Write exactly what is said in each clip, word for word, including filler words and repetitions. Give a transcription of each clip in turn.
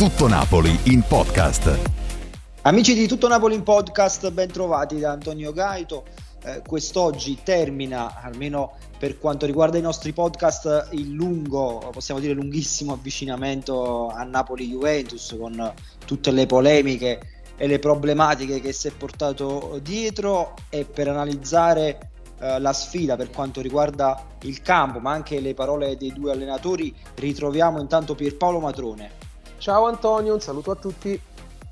Tutto Napoli in podcast. Amici di Tutto Napoli in podcast, ben trovati da Antonio Gaito. Eh, quest'oggi termina, almeno per quanto riguarda i nostri podcast, il lungo, possiamo dire lunghissimo avvicinamento a Napoli-Juventus, con tutte le polemiche e le problematiche che si è portato dietro, e per analizzare eh, la sfida per quanto riguarda il campo, ma anche le parole dei due allenatori, ritroviamo intanto Pierpaolo Matrone. Ciao Antonio, un saluto a tutti.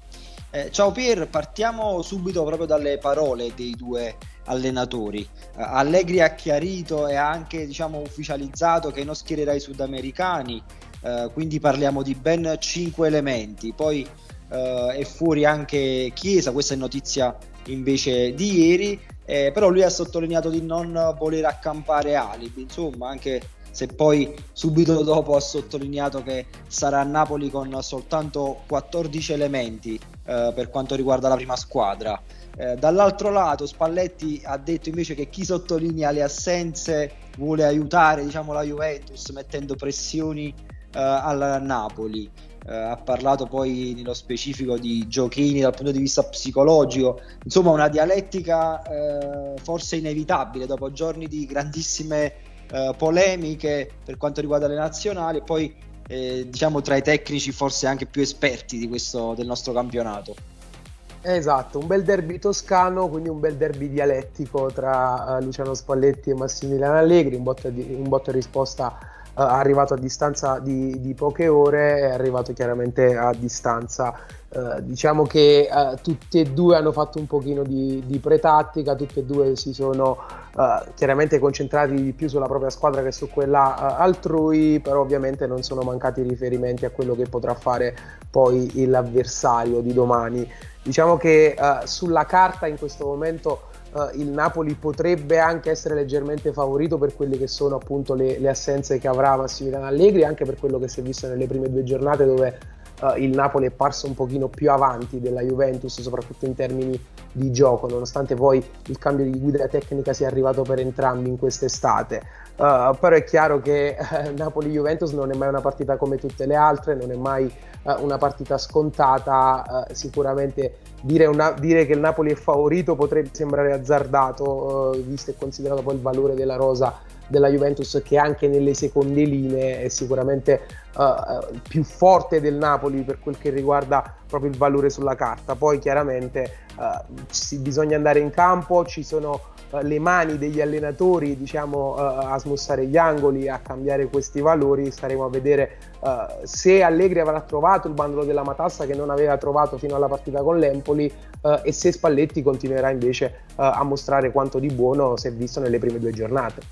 Eh, ciao Pier, partiamo subito proprio dalle parole dei due allenatori. Uh, Allegri ha chiarito e ha anche, diciamo, ufficializzato che non schiererà i sudamericani, uh, quindi parliamo di ben cinque elementi. Poi uh, è fuori anche Chiesa, questa è notizia invece di ieri, eh, però lui ha sottolineato di non voler accampare alibi, insomma, anche se poi subito dopo ha sottolineato che sarà a Napoli con soltanto quattordici elementi eh, per quanto riguarda la prima squadra. Eh, dall'altro lato Spalletti ha detto invece che chi sottolinea le assenze vuole aiutare, diciamo, la Juventus mettendo pressioni eh, al Napoli. Eh, ha parlato poi nello specifico di giochini dal punto di vista psicologico, insomma una dialettica eh, forse inevitabile dopo giorni di grandissime Uh, polemiche per quanto riguarda le nazionali, e poi eh, diciamo tra i tecnici forse anche più esperti di questo, del nostro campionato. Esatto, un bel derby toscano, quindi un bel derby dialettico tra uh, Luciano Spalletti e Massimiliano Allegri, un botto di, un botto e risposta uh, arrivato a distanza di, di poche ore, è arrivato chiaramente a distanza. Uh, diciamo che uh, tutti e due hanno fatto un pochino di, di pretattica, tutti e due si sono uh, chiaramente concentrati di più sulla propria squadra che su quella uh, altrui, però ovviamente non sono mancati riferimenti a quello che potrà fare poi l'avversario di domani. Diciamo che uh, sulla carta in questo momento uh, il Napoli potrebbe anche essere leggermente favorito per quelle che sono appunto le, le assenze che avrà Massimiliano Allegri, anche per quello che si è visto nelle prime due giornate, dove Uh, il Napoli è parso un pochino più avanti della Juventus, soprattutto in termini di gioco, nonostante poi il cambio di guida tecnica sia arrivato per entrambi in quest'estate. Uh, però è chiaro che uh, Napoli-Juventus non è mai una partita come tutte le altre, non è mai uh, una partita scontata. Uh, sicuramente dire, una, dire che il Napoli è favorito potrebbe sembrare azzardato, uh, visto e considerato poi il valore della rosa della Juventus, che anche nelle seconde linee è sicuramente uh, più forte del Napoli per quel che riguarda proprio il valore sulla carta. Poi chiaramente uh, ci, bisogna andare in campo, ci sono uh, le mani degli allenatori, diciamo, uh, a smussare gli angoli, a cambiare questi valori. Staremo a vedere uh, se Allegri avrà trovato il bandolo della matassa che non aveva trovato fino alla partita con l'Empoli, uh, e se Spalletti continuerà invece uh, a mostrare quanto di buono si è visto nelle prime due giornate.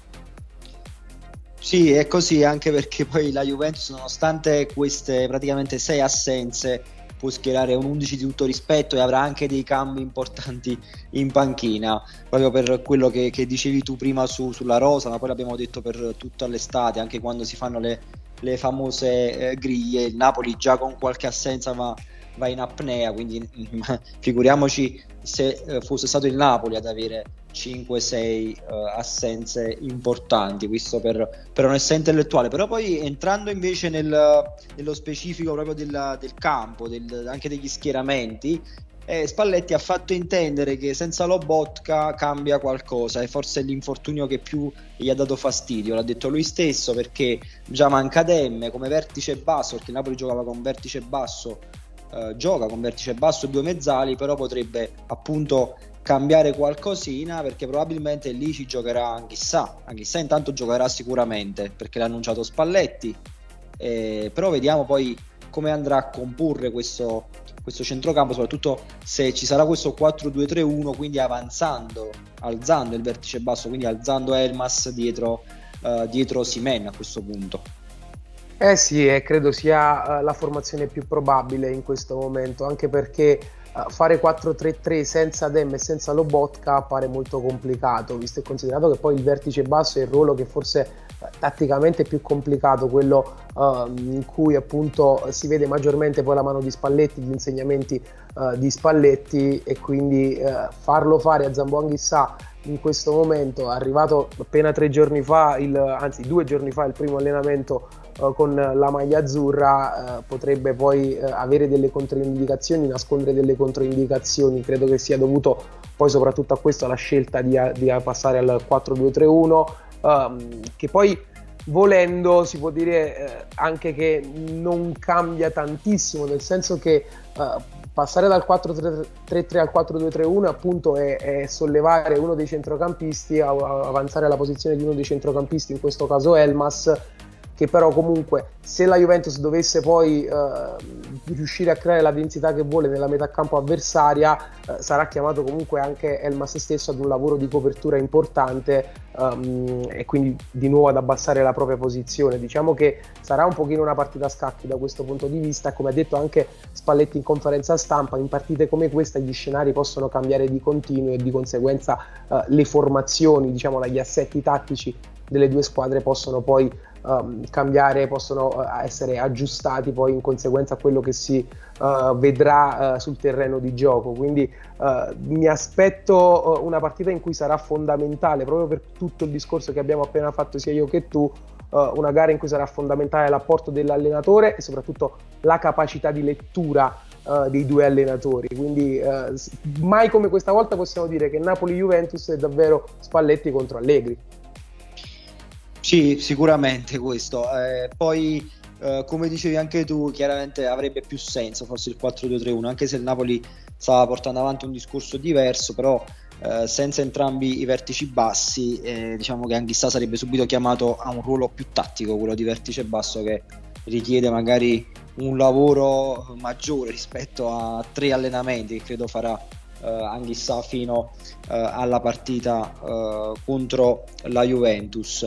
Sì, è così, anche perché poi la Juventus, nonostante queste praticamente sei assenze, può schierare un undici di tutto rispetto e avrà anche dei cambi importanti in panchina, proprio per quello che, che dicevi tu prima su, sulla rosa, ma poi l'abbiamo detto per tutta l'estate, anche quando si fanno le, le famose eh, griglie. Il Napoli già con qualche assenza va, va in apnea, quindi figuriamoci se eh, fosse stato il Napoli ad avere cinque sei uh, assenze importanti, questo per, per onestà intellettuale. Però poi entrando invece nel, nello specifico proprio della, del campo, del, anche degli schieramenti, eh, Spalletti ha fatto intendere che senza Lobotka cambia qualcosa, e forse è l'infortunio che più gli ha dato fastidio, l'ha detto lui stesso, perché già manca Demme come vertice basso, perché il Napoli giocava con vertice basso, uh, gioca con vertice basso e due mezzali, però potrebbe appunto cambiare qualcosina, perché probabilmente lì ci giocherà Anghissà. Anghissà intanto giocherà sicuramente perché l'ha annunciato Spalletti, eh, però vediamo poi come andrà a comporre questo, questo centrocampo, soprattutto se ci sarà questo quattro due tre uno, quindi avanzando, alzando il vertice basso, quindi alzando Elmas dietro, uh, dietro Osimhen a questo punto. Eh sì, e credo sia uh, la formazione più probabile in questo momento, anche perché uh, fare quattro tre tre senza Dem e senza Lobotka appare molto complicato, visto e considerato che poi il vertice basso è il ruolo che forse uh, tatticamente è più complicato, quello uh, in cui appunto si vede maggiormente poi la mano di Spalletti, gli insegnamenti uh, di Spalletti, e quindi uh, farlo fare a Zambo Anghissà in questo momento, arrivato appena tre giorni fa, il, anzi due giorni fa, il primo allenamento uh, con la maglia azzurra uh, potrebbe poi uh, avere delle controindicazioni, nascondere delle controindicazioni. Credo che sia dovuto poi soprattutto a questo, alla scelta di, di passare al quattro due tre uno, um, che poi volendo si può dire eh, anche che non cambia tantissimo, nel senso che uh, passare dal quattro tre tre al quattro due tre uno appunto è, è sollevare uno dei centrocampisti, a, a avanzare alla posizione di uno dei centrocampisti, in questo caso Elmas, che però comunque se la Juventus dovesse poi eh, riuscire a creare la densità che vuole nella metà campo avversaria, eh, sarà chiamato comunque anche Elmas stesso ad un lavoro di copertura importante, um, e quindi di nuovo ad abbassare la propria posizione. Diciamo che sarà un pochino una partita a scacchi da questo punto di vista, come ha detto anche Spalletti in conferenza stampa, in partite come questa gli scenari possono cambiare di continuo e di conseguenza eh, le formazioni, diciamo gli assetti tattici delle due squadre possono poi um, cambiare, possono uh, essere aggiustati poi in conseguenza a quello che si uh, vedrà uh, sul terreno di gioco. Quindi uh, mi aspetto uh, una partita in cui sarà fondamentale, proprio per tutto il discorso che abbiamo appena fatto sia io che tu, uh, una gara in cui sarà fondamentale l'apporto dell'allenatore e soprattutto la capacità di lettura Uh, dei due allenatori. Quindi uh, mai come questa volta possiamo dire che Napoli-Juventus è davvero Spalletti contro Allegri. Sì, sicuramente questo. Eh, poi, eh, come dicevi anche tu, chiaramente avrebbe più senso forse il quattro due tre uno, anche se il Napoli stava portando avanti un discorso diverso, però eh, senza entrambi i vertici bassi, eh, diciamo che Anghissà sarebbe subito chiamato a un ruolo più tattico, quello di vertice basso, che richiede magari un lavoro maggiore rispetto a tre allenamenti che credo farà uh, Anghissà fino uh, alla partita uh, contro la Juventus.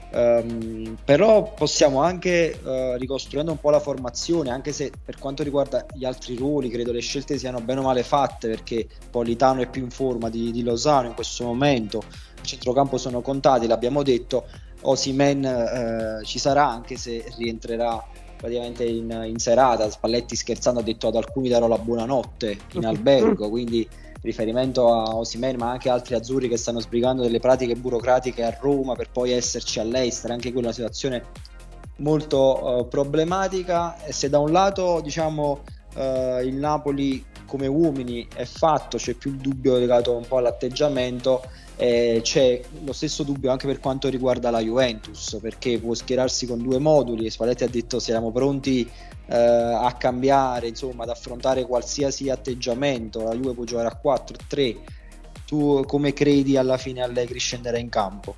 Um, però possiamo anche uh, ricostruendo un po' la formazione, anche se per quanto riguarda gli altri ruoli credo le scelte siano bene o male fatte, perché Politano è più in forma di, di Lozano in questo momento, il centrocampo sono contati, l'abbiamo detto. Osimhen uh, ci sarà, anche se rientrerà praticamente in, in serata. Spalletti scherzando ha detto ad alcuni darò la buonanotte in albergo, quindi riferimento a Osimhen, ma anche altri azzurri che stanno sbrigando delle pratiche burocratiche a Roma per poi esserci all'estero, anche quella una situazione molto uh, problematica. E se da un lato diciamo uh, il Napoli come uomini è fatto, c'è più il dubbio legato un po' all'atteggiamento, eh, c'è lo stesso dubbio anche per quanto riguarda la Juventus, perché può schierarsi con due moduli. Spalletti ha detto siamo pronti eh, a cambiare, insomma ad affrontare qualsiasi atteggiamento, la Juve può giocare a quattro tre. Tu come credi alla fine Allegri scenderà in campo?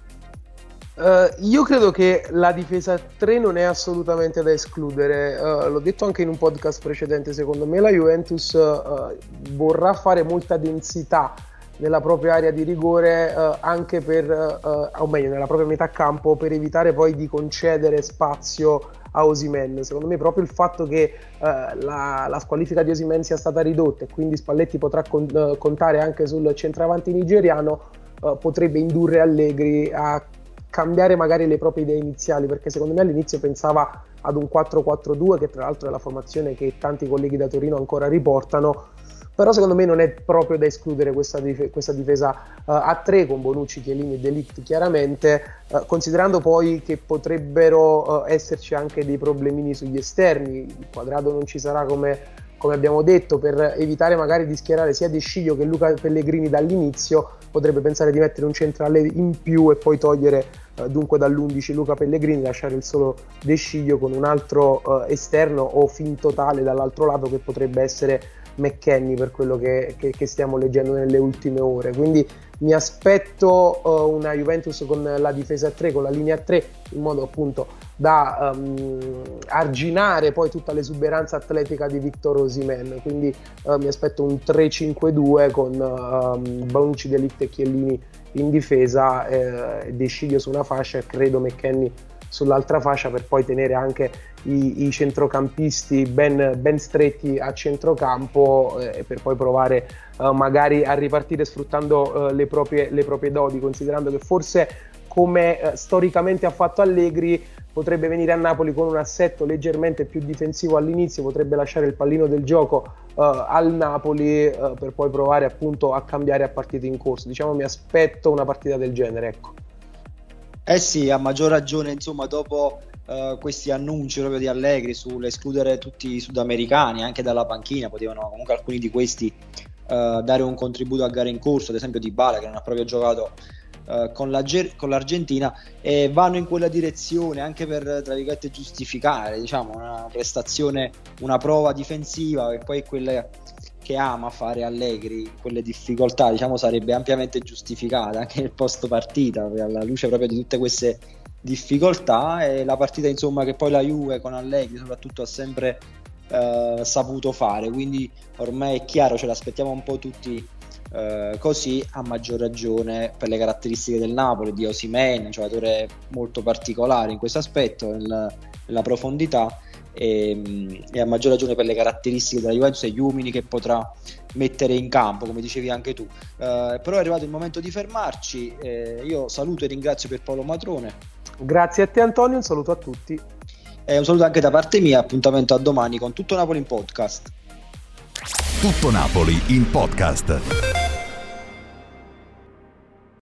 Uh, io credo che la difesa a tre non è assolutamente da escludere, uh, l'ho detto anche in un podcast precedente, secondo me la Juventus uh, vorrà fare molta densità nella propria area di rigore, uh, anche per, uh, o meglio nella propria metà campo, per evitare poi di concedere spazio a Osimhen. Secondo me proprio il fatto che uh, la, la squalifica di Osimhen sia stata ridotta e quindi Spalletti potrà con, uh, contare anche sul centravanti nigeriano, uh, potrebbe indurre Allegri a cambiare magari le proprie idee iniziali, perché secondo me all'inizio pensava ad un quattro quattro due, che tra l'altro è la formazione che tanti colleghi da Torino ancora riportano, però secondo me non è proprio da escludere questa, dif- questa difesa uh, a tre con Bonucci, Chiellini e De Ligt chiaramente, uh, considerando poi che potrebbero uh, esserci anche dei problemini sugli esterni. Il Quadrado non ci sarà come, come abbiamo detto, per evitare magari di schierare sia De Sciglio che Luca Pellegrini dall'inizio potrebbe pensare di mettere un centrale in più e poi togliere uh, dunque dall'undici Luca Pellegrini, lasciare il solo De Sciglio con un altro uh, esterno o finto tale dall'altro lato, che potrebbe essere McKennie, per quello che, che, che stiamo leggendo nelle ultime ore. Quindi mi aspetto uh, una Juventus con la difesa a tre, con la linea a tre, in modo appunto da um, arginare poi tutta l'esuberanza atletica di Victor Osimhen. Quindi uh, mi aspetto un tre cinque due con um, Bonucci, De Ligt e Chiellini in difesa, eh, De Sciglio su una fascia e credo McKennie sull'altra fascia, per poi tenere anche i, i centrocampisti ben, ben stretti a centrocampo, e eh, per poi provare uh, magari a ripartire sfruttando uh, le, proprie, le proprie doti, considerando che forse come uh, storicamente ha fatto Allegri potrebbe venire a Napoli con un assetto leggermente più difensivo all'inizio, potrebbe lasciare il pallino del gioco uh, al Napoli uh, per poi provare appunto a cambiare a partite in corso. Diciamo mi aspetto una partita del genere, ecco. Eh sì, a maggior ragione insomma dopo uh, questi annunci proprio di Allegri sull'escludere tutti i sudamericani anche dalla panchina, potevano comunque alcuni di questi uh, dare un contributo a gare in corso, ad esempio Dybala che non ha proprio giocato uh, con, la, con l'Argentina, e vanno in quella direzione anche per, tra virgolette, giustificare, diciamo, una prestazione, una prova difensiva che poi è quella che ama fare Allegri, quelle difficoltà, diciamo, sarebbe ampiamente giustificata anche nel post partita, alla luce proprio di tutte queste difficoltà. E la partita, insomma, che poi la Juve con Allegri soprattutto ha sempre eh, saputo fare, quindi ormai è chiaro, ce l'aspettiamo un po' tutti eh, così, a maggior ragione per le caratteristiche del Napoli, di Osimhen, un giocatore molto particolare in questo aspetto, nella, nella profondità, e, e a maggior ragione per le caratteristiche della Juventus e gli uomini che potrà mettere in campo, come dicevi anche tu. Uh, però è arrivato il momento di fermarci. Eh, io saluto e ringrazio Pierpaolo Matrone. Grazie a te Antonio, un saluto a tutti. E un saluto anche da parte mia, appuntamento a domani con Tutto Napoli in podcast. Tutto Napoli in podcast.